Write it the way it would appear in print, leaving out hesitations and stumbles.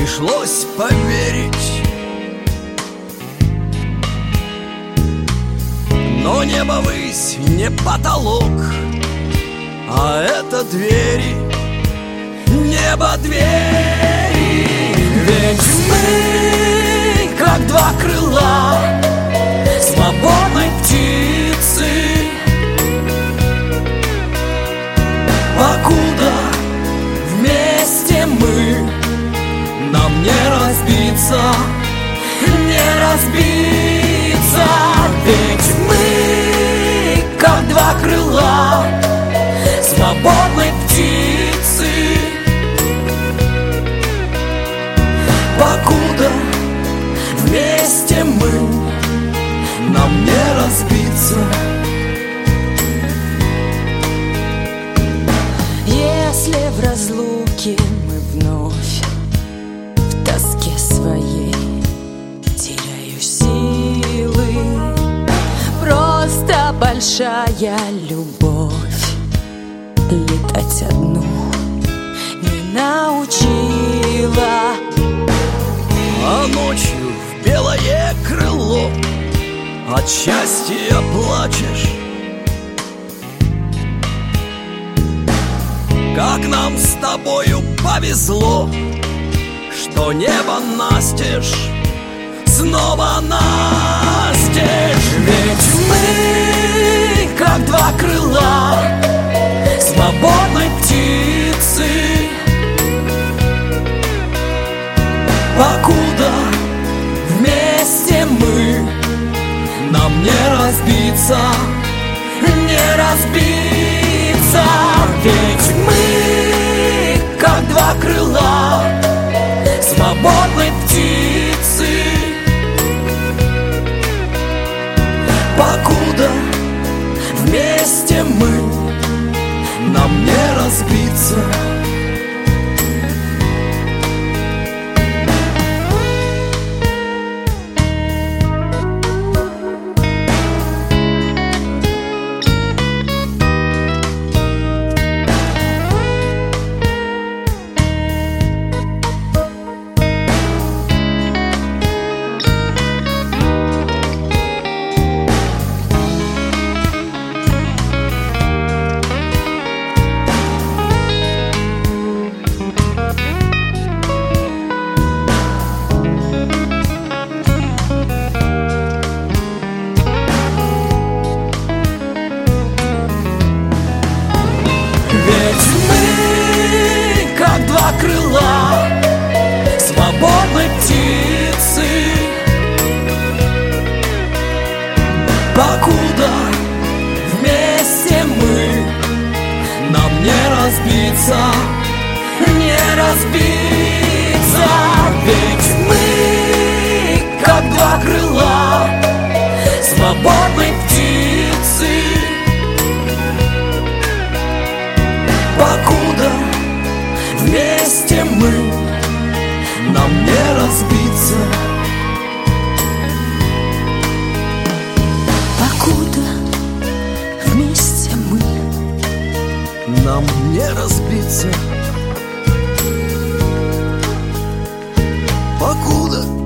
пришлось поверить. Но небо высь не потолок, а это двери, небо двери. Ведь мы, как два крыла свободной птицы, покуда вместе мы, нам не разбиться, не разбиться. Ведь мы, как два крыла свободной птицы, покуда вместе мы, нам не разбиться. Если в разлуке мы вновь в тоске своей теряю силы, просто большая любовь летать одну не научила. А ночью в белое крыло от счастья плачешь. Как нам с тобою повезло, что небо настежь, снова настежь. Ведь мы, как два крыла свободной птицы, покуда вместе мы, нам не разбиться, не разбиться. Ведь мы, как два крыла свободной птицы, покуда вместе мы, нам не разбиться. Два крыла свободной птицы, покуда вместе мы, нам не разбиться, не разбиться. Ведь мы, как два крыла свободной птицы, покуда вместе мы, нам не разбиться. Покуда вместе мы, нам не разбиться. Покуда